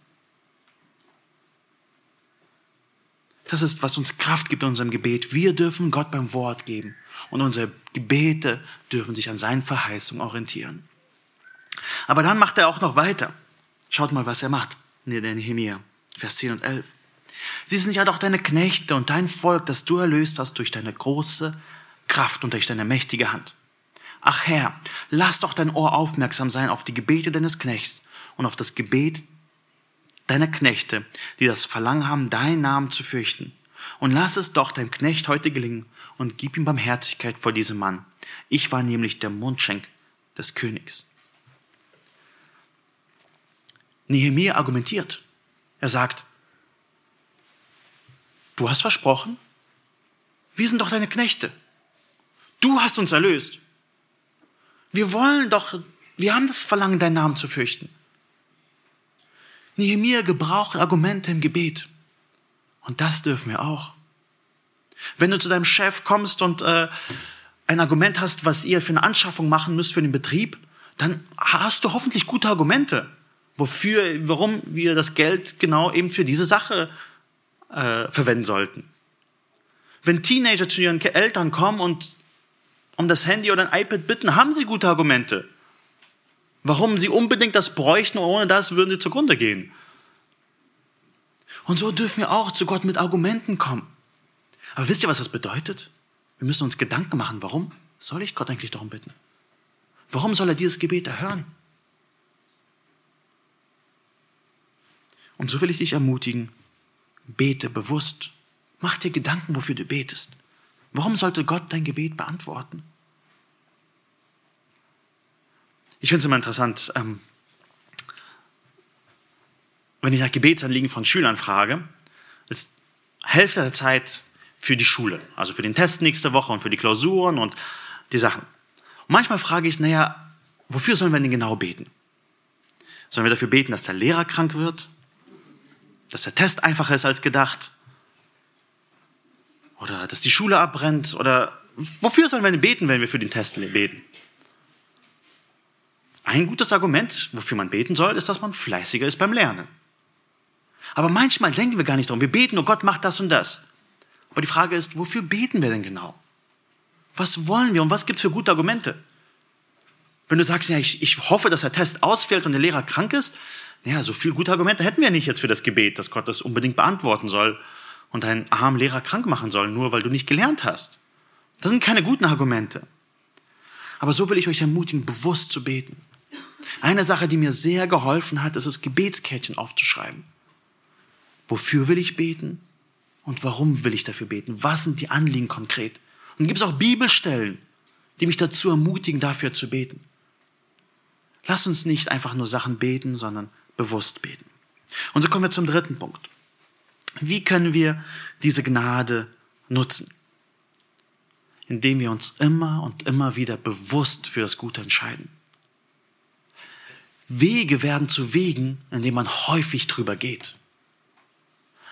Das ist, was uns Kraft gibt in unserem Gebet. Wir dürfen Gott beim Wort geben. Und unsere Gebete dürfen sich an seinen Verheißungen orientieren. Aber dann macht er auch noch weiter. Schaut mal, was er macht. Der Nehemia, Vers 10 und 11. Sie sind ja doch deine Knechte und dein Volk, das du erlöst hast durch deine große Kraft und durch deine mächtige Hand. Ach Herr, lass doch dein Ohr aufmerksam sein auf die Gebete deines Knechts und auf das Gebet deiner Knechte, die das Verlangen haben, deinen Namen zu fürchten. Und lass es doch deinem Knecht heute gelingen und gib ihm Barmherzigkeit vor diesem Mann. Ich war nämlich der Mundschenk des Königs. Nehemia argumentiert. Er sagt, du hast versprochen, wir sind doch deine Knechte. Du hast uns erlöst. Wir haben das Verlangen, deinen Namen zu fürchten. Nehemia gebraucht Argumente im Gebet. Und das dürfen wir auch. Wenn du zu deinem Chef kommst und ein Argument hast, was ihr für eine Anschaffung machen müsst für den Betrieb, dann hast du hoffentlich gute Argumente, warum wir das Geld genau eben für diese Sache verwenden sollten. Wenn Teenager zu ihren Eltern kommen und um das Handy oder ein iPad bitten, haben sie gute Argumente. Warum sie unbedingt das bräuchten, ohne das würden sie zugrunde gehen. Und so dürfen wir auch zu Gott mit Argumenten kommen. Aber wisst ihr, was das bedeutet? Wir müssen uns Gedanken machen, warum soll ich Gott eigentlich darum bitten? Warum soll er dieses Gebet erhören? Und so will ich dich ermutigen, bete bewusst. Mach dir Gedanken, wofür du betest. Warum sollte Gott dein Gebet beantworten? Ich finde es immer interessant, wenn ich nach Gebetsanliegen von Schülern frage, ist Hälfte der Zeit für die Schule, also für den Test nächste Woche und für die Klausuren und die Sachen. Und manchmal frage ich, wofür sollen wir denn genau beten? Sollen wir dafür beten, dass der Lehrer krank wird? Dass der Test einfacher ist als gedacht? Oder dass die Schule abbrennt? Oder wofür sollen wir denn beten, wenn wir für den Test beten? Ein gutes Argument, wofür man beten soll, ist, dass man fleißiger ist beim Lernen. Aber manchmal denken wir gar nicht darum. Wir beten, oh Gott, mach das und das. Aber die Frage ist, wofür beten wir denn genau? Was wollen wir und was gibt es für gute Argumente? Wenn du sagst, ja, ich hoffe, dass der Test ausfällt und der Lehrer krank ist, so viele gute Argumente hätten wir nicht jetzt für das Gebet, dass Gott das unbedingt beantworten soll und einen armen Lehrer krank machen soll, nur weil du nicht gelernt hast. Das sind keine guten Argumente. Aber so will ich euch ermutigen, bewusst zu beten. Eine Sache, die mir sehr geholfen hat, ist das Gebetskärtchen aufzuschreiben. Wofür will ich beten und warum will ich dafür beten? Was sind die Anliegen konkret? Und dann gibt es auch Bibelstellen, die mich dazu ermutigen, dafür zu beten. Lass uns nicht einfach nur Sachen beten, sondern bewusst beten. Und so kommen wir zum dritten Punkt. Wie können wir diese Gnade nutzen? Indem wir uns immer und immer wieder bewusst für das Gute entscheiden. Wege werden zu Wegen, indem man häufig drüber geht.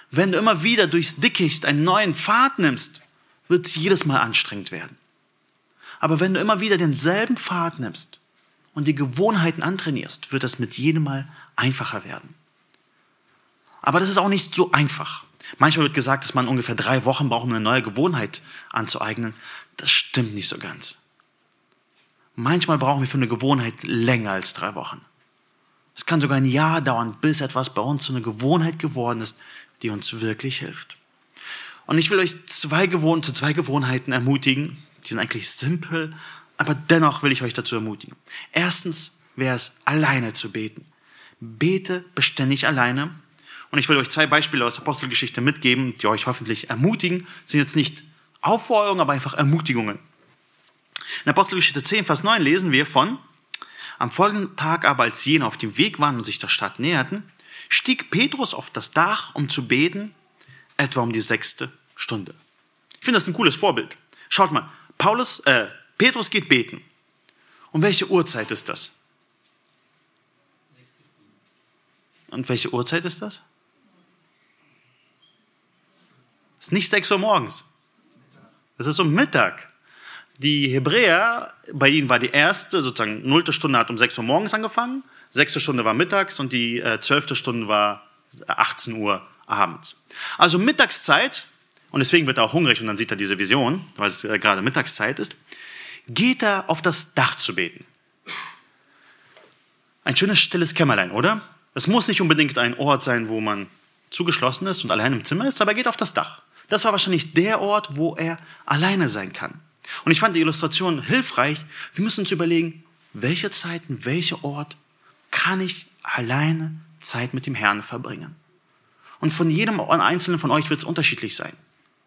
Wenn du immer wieder durchs Dickicht einen neuen Pfad nimmst, wird es jedes Mal anstrengend werden. Aber wenn du immer wieder denselben Pfad nimmst und die Gewohnheiten antrainierst, wird es mit jedem Mal einfacher werden. Aber das ist auch nicht so einfach. Manchmal wird gesagt, dass man ungefähr 3 Wochen braucht, um eine neue Gewohnheit anzueignen. Das stimmt nicht so ganz. Manchmal brauchen wir für eine Gewohnheit länger als 3 Wochen. Es kann sogar ein Jahr dauern, bis etwas bei uns zu einer Gewohnheit geworden ist, die uns wirklich hilft. Und ich will euch zu 2 Gewohnheiten ermutigen. Die sind eigentlich simpel, aber dennoch will ich euch dazu ermutigen. Erstens wäre es, alleine zu beten. Bete beständig alleine. Und ich will euch 2 Beispiele aus der Apostelgeschichte mitgeben, die euch hoffentlich ermutigen. Das sind jetzt nicht Aufforderungen, aber einfach Ermutigungen. In Apostelgeschichte 10, Vers 9 lesen wir von: Am folgenden Tag aber, als jene auf dem Weg waren und sich der Stadt näherten, stieg Petrus auf das Dach, um zu beten, etwa um die 6. Stunde. Ich finde das ein cooles Vorbild. Schaut mal, Petrus geht beten. Und welche Uhrzeit ist das? Und welche Uhrzeit ist das? Es ist nicht 6 Uhr morgens. Es ist um Mittag. Die Hebräer, bei ihnen war die erste, sozusagen 0. Stunde hat um 6 Uhr morgens angefangen, 6. Stunde war mittags und die 12. Stunde war 18 Uhr abends. Also Mittagszeit, und deswegen wird er auch hungrig und dann sieht er diese Vision, weil es gerade Mittagszeit ist, geht er auf das Dach zu beten. Ein schönes, stilles Kämmerlein, oder? Es muss nicht unbedingt ein Ort sein, wo man zugeschlossen ist und allein im Zimmer ist, aber er geht auf das Dach. Das war wahrscheinlich der Ort, wo er alleine sein kann. Und ich fand die Illustration hilfreich. Wir müssen uns überlegen, welche Zeiten, welcher Ort kann ich alleine Zeit mit dem Herrn verbringen. Und von jedem Einzelnen von euch wird es unterschiedlich sein,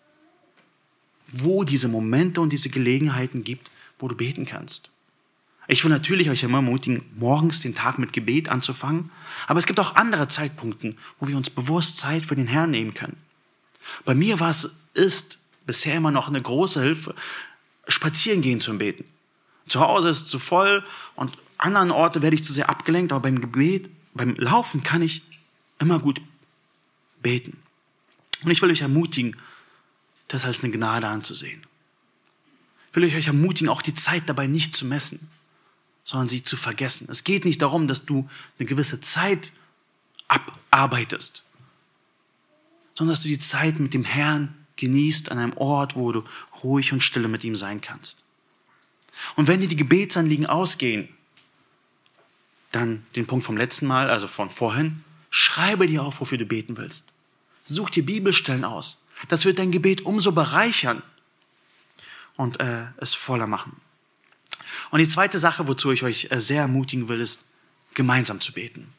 wo diese Momente und diese Gelegenheiten gibt, wo du beten kannst. Ich will natürlich euch immer ermutigen, morgens den Tag mit Gebet anzufangen, aber es gibt auch andere Zeitpunkte, wo wir uns bewusst Zeit für den Herrn nehmen können. Bei mir ist bisher immer noch eine große Hilfe, spazieren gehen zum Beten. Zu Hause ist es zu voll und an anderen Orten werde ich zu sehr abgelenkt, aber beim Gebet, beim Laufen kann ich immer gut beten. Und ich will euch ermutigen, das als eine Gnade anzusehen. Ich will euch ermutigen, auch die Zeit dabei nicht zu messen, sondern sie zu vergessen. Es geht nicht darum, dass du eine gewisse Zeit abarbeitest, sondern dass du die Zeit mit dem Herrn genießt an einem Ort, wo du ruhig und stille mit ihm sein kannst. Und wenn dir die Gebetsanliegen ausgehen, dann den Punkt vom letzten Mal, also von vorhin, schreibe dir auf, wofür du beten willst. Such dir Bibelstellen aus. Das wird dein Gebet umso bereichern und es voller machen. Und die zweite Sache, wozu ich euch sehr ermutigen will, ist, gemeinsam zu beten.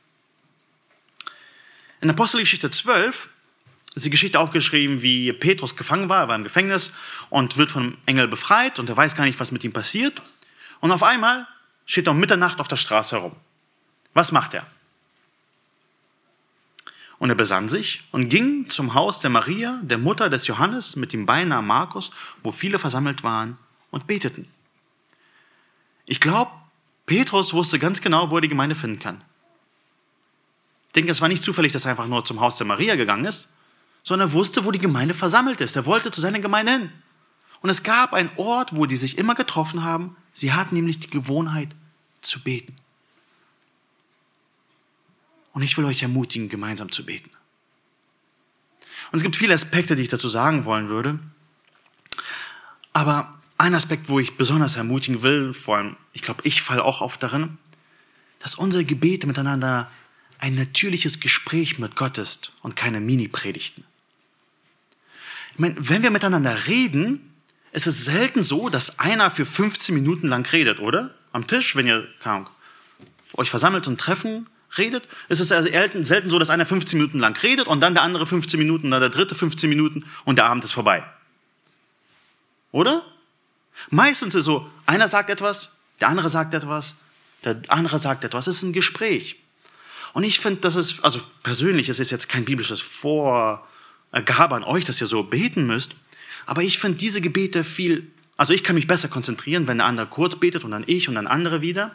In Apostelgeschichte 12 ist die Geschichte aufgeschrieben, wie Petrus gefangen war. Er war im Gefängnis und wird vom Engel befreit und er weiß gar nicht, was mit ihm passiert. Und auf einmal steht er um Mitternacht auf der Straße herum. Was macht er? Und er besann sich und ging zum Haus der Maria, der Mutter des Johannes, mit dem Beinamen Markus, wo viele versammelt waren und beteten. Ich glaube, Petrus wusste ganz genau, wo er die Gemeinde finden kann. Ich denke, es war nicht zufällig, dass er einfach nur zum Haus der Maria gegangen ist, sondern er wusste, wo die Gemeinde versammelt ist. Er wollte zu seiner Gemeinde hin. Und es gab einen Ort, wo die sich immer getroffen haben. Sie hatten nämlich die Gewohnheit zu beten. Und ich will euch ermutigen, gemeinsam zu beten. Und es gibt viele Aspekte, die ich dazu sagen wollen würde. Aber ein Aspekt, wo ich besonders ermutigen will, vor allem, ich glaube, ich falle auch oft darin, dass unsere Gebete miteinander ein natürliches Gespräch mit Gott ist und keine Mini-Predigten. Ich meine, wenn wir miteinander reden, ist es selten so, dass einer für 15 Minuten lang redet, oder? Am Tisch, wenn ihr euch versammelt und treffen, redet, ist es selten so, dass einer 15 Minuten lang redet und dann der andere 15 Minuten oder der dritte 15 Minuten und der Abend ist vorbei. Oder? Meistens ist es so, einer sagt etwas, der andere sagt etwas, der andere sagt etwas. Es ist ein Gespräch. Und ich finde, das ist, also persönlich, es ist jetzt kein biblisches Vorgabe an euch, dass ihr so beten müsst, aber ich finde diese Gebete also ich kann mich besser konzentrieren, wenn der andere kurz betet und dann ich und dann andere wieder.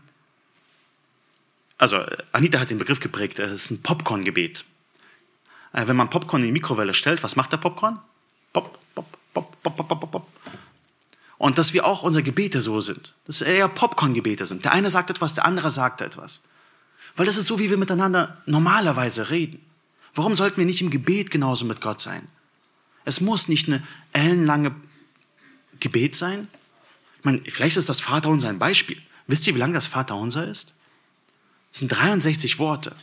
Also Anita hat den Begriff geprägt, es ist ein Popcorn-Gebet. wenn man Popcorn in die Mikrowelle stellt, was macht der Popcorn? Pop, pop, pop, pop, pop, pop, pop. Und dass wir auch unsere Gebete so sind, dass eher Popcorn-Gebete sind. Der eine sagt etwas, der andere sagt etwas. Weil das ist so, wie wir miteinander normalerweise reden. Warum sollten wir nicht im Gebet genauso mit Gott sein? Es muss nicht eine ellenlange Gebet sein. Ich meine, vielleicht ist das Vaterunser ein Beispiel. Wisst ihr, wie lang das Vaterunser ist? Es sind 63 Worte.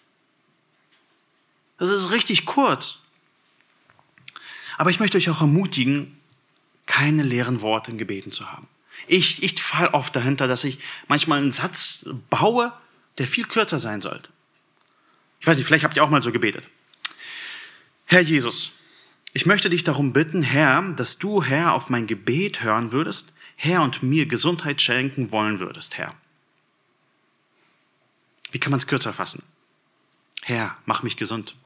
Das ist richtig kurz. Aber ich möchte euch auch ermutigen, keine leeren Worte in Gebeten zu haben. Ich falle oft dahinter, dass ich manchmal einen Satz baue, der viel kürzer sein sollte. Ich weiß nicht, vielleicht habt ihr auch mal so gebetet. Herr Jesus, ich möchte dich darum bitten, Herr, dass du, Herr, auf mein Gebet hören würdest, Herr, und mir Gesundheit schenken wollen würdest, Herr. Wie kann man es kürzer fassen? Herr, mach mich gesund.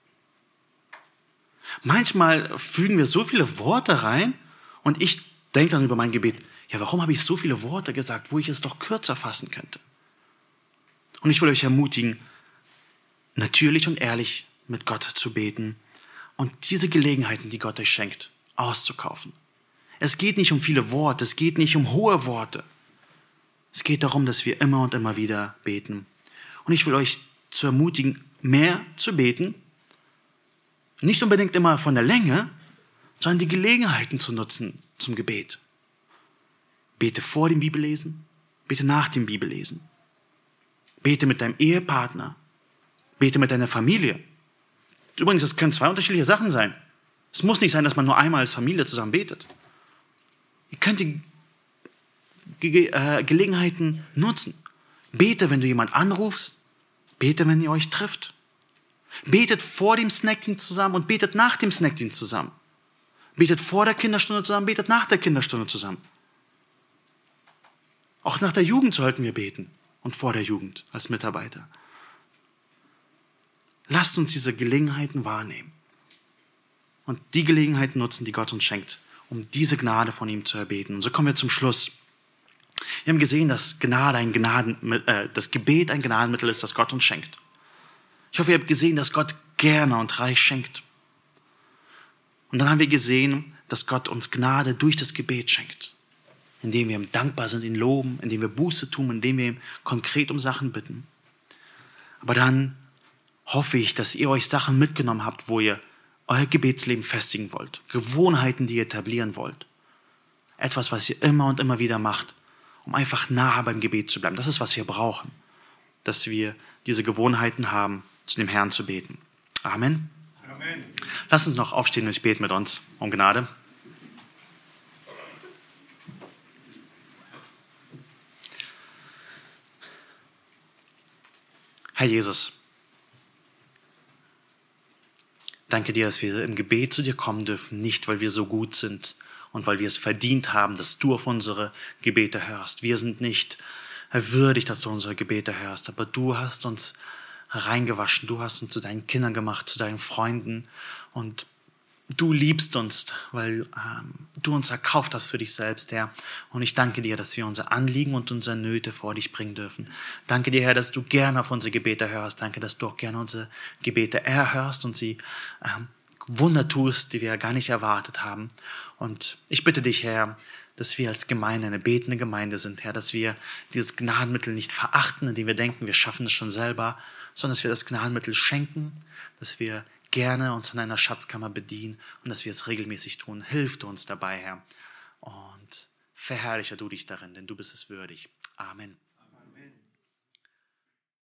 Manchmal fügen wir so viele Worte rein und ich denke dann über mein Gebet, ja, warum habe ich so viele Worte gesagt, wo ich es doch kürzer fassen könnte? Und ich will euch ermutigen, natürlich und ehrlich mit Gott zu beten und diese Gelegenheiten, die Gott euch schenkt, auszukaufen. Es geht nicht um viele Worte, es geht nicht um hohe Worte. Es geht darum, dass wir immer und immer wieder beten. Und ich will euch zu ermutigen, mehr zu beten. Nicht unbedingt immer von der Länge, sondern die Gelegenheiten zu nutzen zum Gebet. Bete vor dem Bibellesen, bete nach dem Bibellesen. Bete mit deinem Ehepartner, bete mit deiner Familie. Übrigens, das können zwei unterschiedliche Sachen sein. Es muss nicht sein, dass man nur einmal als Familie zusammen betet. Ihr könnt die Gelegenheiten nutzen. Bete, wenn du jemanden anrufst. Bete, wenn ihr euch trifft. Betet vor dem Snackdienst zusammen und betet nach dem Snackdienst zusammen. Betet vor der Kinderstunde zusammen, betet nach der Kinderstunde zusammen. Auch nach der Jugend sollten wir beten und vor der Jugend als Mitarbeiter. Lasst uns diese Gelegenheiten wahrnehmen und die Gelegenheiten nutzen, die Gott uns schenkt, um diese Gnade von ihm zu erbeten. Und so kommen wir zum Schluss. Wir haben gesehen, dass das Gebet ein Gnadenmittel ist, das Gott uns schenkt. Ich hoffe, ihr habt gesehen, dass Gott gerne und reich schenkt. Und dann haben wir gesehen, dass Gott uns Gnade durch das Gebet schenkt, indem wir ihm dankbar sind, ihn loben, indem wir Buße tun, indem wir ihm konkret um Sachen bitten. Aber dann hoffe ich, dass ihr euch Sachen mitgenommen habt, wo ihr euer Gebetsleben festigen wollt, Gewohnheiten, die ihr etablieren wollt. Etwas, was ihr immer und immer wieder macht, um einfach nahe beim Gebet zu bleiben. Das ist, was wir brauchen, dass wir diese Gewohnheiten haben, zu dem Herrn zu beten. Amen. Amen. Lass uns noch aufstehen und ich bete mit uns um Gnade. Herr Jesus, danke dir, dass wir im Gebet zu dir kommen dürfen, nicht weil wir so gut sind und weil wir es verdient haben, dass du auf unsere Gebete hörst. Wir sind nicht würdig, dass du unsere Gebete hörst, aber du hast uns reingewaschen, du hast uns zu deinen Kindern gemacht, zu deinen Freunden und du liebst uns, weil du uns erkauft hast für dich selbst, Herr. Und ich danke dir, dass wir unser Anliegen und unsere Nöte vor dich bringen dürfen. Danke dir, Herr, dass du gerne auf unsere Gebete hörst. Danke, dass du auch gerne unsere Gebete erhörst und sie Wunder tust, die wir gar nicht erwartet haben. Und ich bitte dich, Herr, dass wir als Gemeinde eine betende Gemeinde sind, Herr, dass wir dieses Gnadenmittel nicht verachten, indem wir denken, wir schaffen es schon selber, sondern dass wir das Gnadenmittel schenken, dass wir gerne uns in einer Schatzkammer bedienen und dass wir es regelmäßig tun. Hilf du uns dabei, Herr. Und verherrliche du dich darin, denn du bist es würdig. Amen.